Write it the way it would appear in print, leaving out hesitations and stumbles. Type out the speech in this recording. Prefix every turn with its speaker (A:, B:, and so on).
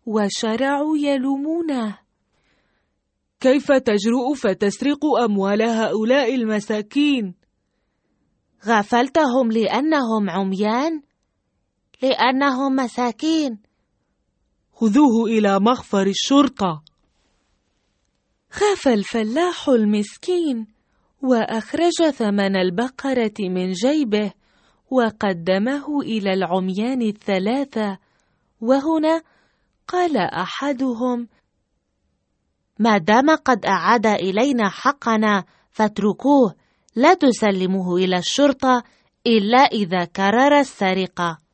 A: وشرعوا يلومونه.
B: كيف تجرؤ فتسرق أموال هؤلاء المساكين؟
C: غفلتهم لأنهم عميان؟ لأنهم مساكين.
B: خذوه إلى مخفر الشرطة.
A: خاف الفلاح المسكين وأخرج ثمن البقرة من جيبه وقدمه إلى العميان الثلاثة. وهنا قال أحدهم:
C: ما دام قد أعاد إلينا حقنا فاتركوه، لا تسلموه إلى الشرطة إلا إذا كرر السرقة.